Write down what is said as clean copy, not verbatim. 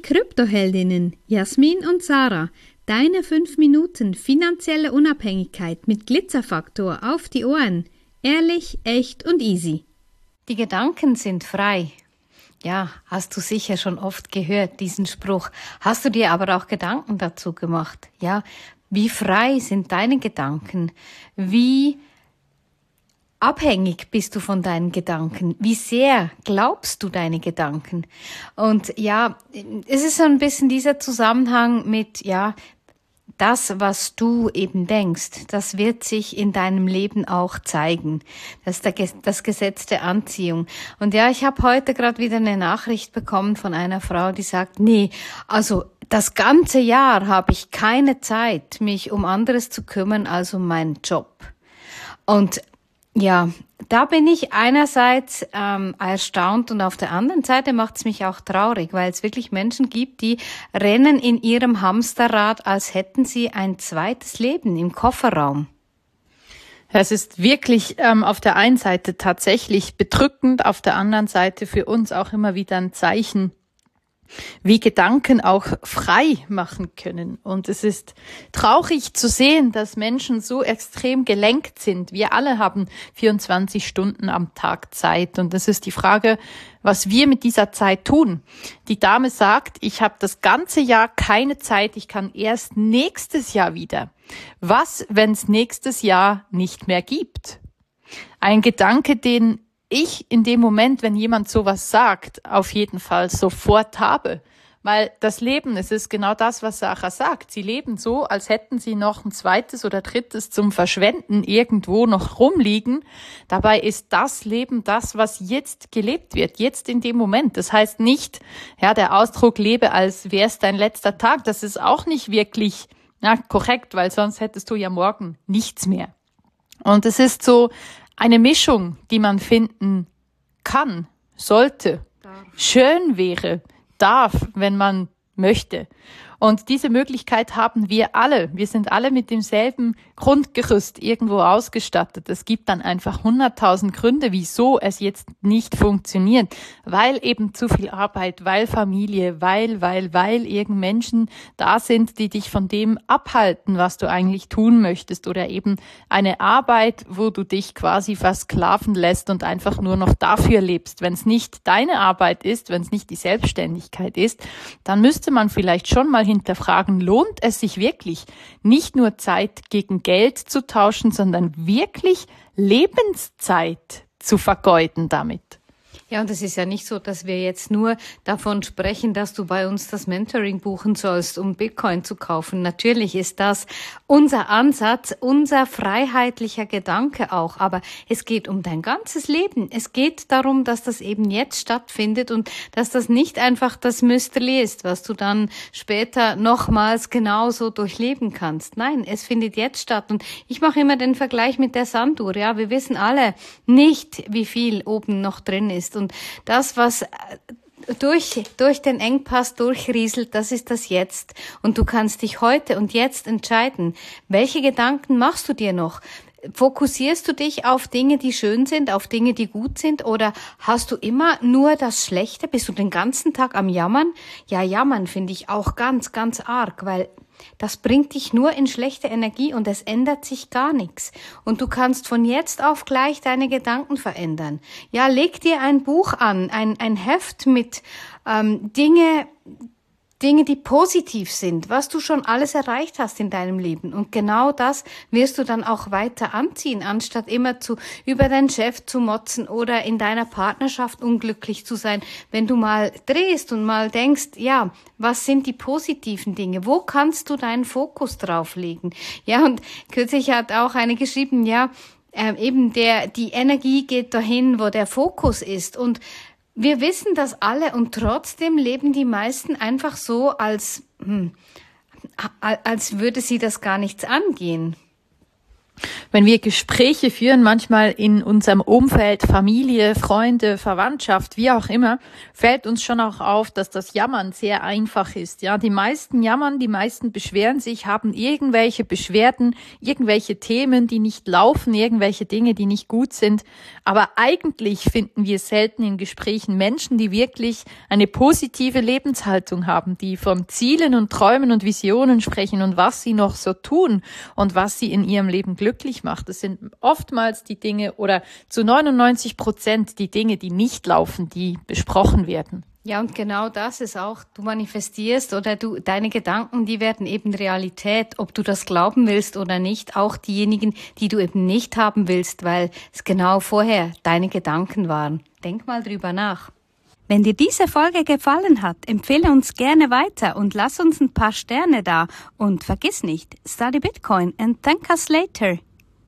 Kryptoheldinnen Jasmin und Sarah. Deine 5 Minuten finanzielle Unabhängigkeit mit Glitzerfaktor auf die Ohren. Ehrlich, echt und easy. Die Gedanken sind frei. Ja, hast du sicher schon oft gehört, diesen Spruch. Hast du dir aber auch Gedanken dazu gemacht? Ja, wie frei sind deine Gedanken? Wie abhängig bist du von deinen Gedanken? Wie sehr glaubst du deine Gedanken? Und ja, es ist so ein bisschen dieser Zusammenhang mit, ja, das, was du eben denkst, das wird sich in deinem Leben auch zeigen. Das ist das Gesetz der Anziehung. Und ja, ich habe heute gerade wieder eine Nachricht bekommen von einer Frau, die sagt, nee, also das ganze Jahr habe ich keine Zeit, mich um anderes zu kümmern als um meinen Job. Und ja, da bin ich einerseits erstaunt und auf der anderen Seite macht es mich auch traurig, weil es wirklich Menschen gibt, die rennen in ihrem Hamsterrad, als hätten sie ein zweites Leben im Kofferraum. Es ist wirklich auf der einen Seite tatsächlich bedrückend, auf der anderen Seite für uns auch immer wieder ein Zeichen, wie Gedanken auch frei machen können. Und es ist traurig zu sehen, dass Menschen so extrem gelenkt sind. Wir alle haben 24 Stunden am Tag Zeit. Und es ist die Frage, was wir mit dieser Zeit tun. Die Dame sagt, ich habe das ganze Jahr keine Zeit, ich kann erst nächstes Jahr wieder. Was, wenn es nächstes Jahr nicht mehr gibt? Ein Gedanke, den ich in dem Moment, wenn jemand sowas sagt, auf jeden Fall sofort habe. Weil das Leben, es ist genau das, was Sarah sagt. Sie leben so, als hätten sie noch ein zweites oder drittes zum Verschwenden irgendwo noch rumliegen. Dabei ist das Leben das, was jetzt gelebt wird, jetzt in dem Moment. Das heißt nicht, ja, der Ausdruck lebe, als wäre es dein letzter Tag. Das ist auch nicht wirklich korrekt, weil sonst hättest du ja morgen nichts mehr. Und es ist so eine Mischung, die man finden kann, sollte, schön wäre, darf, wenn man möchte. Und diese Möglichkeit haben wir alle. Wir sind alle mit demselben Grundgerüst irgendwo ausgestattet. Es gibt dann einfach 100.000 Gründe, wieso es jetzt nicht funktioniert. Weil eben zu viel Arbeit, weil Familie, weil irgend Menschen da sind, die dich von dem abhalten, was du eigentlich tun möchtest. Oder eben eine Arbeit, wo du dich quasi versklaven lässt und einfach nur noch dafür lebst. Wenn es nicht deine Arbeit ist, wenn es nicht die Selbstständigkeit ist, dann müsste man vielleicht schon mal hinterfragen, lohnt es sich wirklich, nicht nur Zeit gegen Geld zu tauschen, sondern wirklich Lebenszeit zu vergeuden damit? Ja, und es ist ja nicht so, dass wir jetzt nur davon sprechen, dass du bei uns das Mentoring buchen sollst, um Bitcoin zu kaufen. Natürlich ist das unser Ansatz, unser freiheitlicher Gedanke auch. Aber es geht um dein ganzes Leben. Es geht darum, dass das eben jetzt stattfindet und dass das nicht einfach das Müsterli ist, was du dann später nochmals genauso durchleben kannst. Nein, es findet jetzt statt. Und ich mache immer den Vergleich mit der Sanduhr. Ja, wir wissen alle nicht, wie viel oben noch drin ist. Und das, was durch den Engpass durchrieselt, das ist das Jetzt. Und du kannst dich heute und jetzt entscheiden, welche Gedanken machst du dir noch? Fokussierst du dich auf Dinge, die schön sind, auf Dinge, die gut sind, oder hast du immer nur das Schlechte? Bist du den ganzen Tag am Jammern? Ja, jammern finde ich auch ganz, ganz arg, weil das bringt dich nur in schlechte Energie und es ändert sich gar nichts. Und du kannst von jetzt auf gleich deine Gedanken verändern. Ja, leg dir ein Buch an, ein Heft mit Dinge, die positiv sind, was du schon alles erreicht hast in deinem Leben. Und genau das wirst du dann auch weiter anziehen, anstatt immer über deinen Chef zu motzen oder in deiner Partnerschaft unglücklich zu sein. Wenn du mal drehst und mal denkst, ja, was sind die positiven Dinge? Wo kannst du deinen Fokus drauf legen? Ja, und kürzlich hat auch eine geschrieben, ja, die Energie geht dahin, wo der Fokus ist. Und wir wissen das alle und trotzdem leben die meisten einfach so, als würde sie das gar nichts angehen. Wenn wir Gespräche führen, manchmal in unserem Umfeld, Familie, Freunde, Verwandtschaft, wie auch immer, fällt uns schon auch auf, dass das Jammern sehr einfach ist. Ja, die meisten jammern, die meisten beschweren sich, haben irgendwelche Beschwerden, irgendwelche Themen, die nicht laufen, irgendwelche Dinge, die nicht gut sind. Aber eigentlich finden wir selten in Gesprächen Menschen, die wirklich eine positive Lebenshaltung haben, die von Zielen und Träumen und Visionen sprechen und was sie noch so tun und was sie in ihrem Leben glücklich macht. Das sind oftmals die Dinge oder zu 99% die Dinge, die nicht laufen, die besprochen werden. Ja, und genau das ist auch, du manifestierst oder deine Gedanken, die werden eben Realität, ob du das glauben willst oder nicht, auch diejenigen, die du eben nicht haben willst, weil es genau vorher deine Gedanken waren. Denk mal drüber nach. Wenn dir diese Folge gefallen hat, empfehle uns gerne weiter und lass uns ein paar Sterne da. Und vergiss nicht, study Bitcoin and thank us later.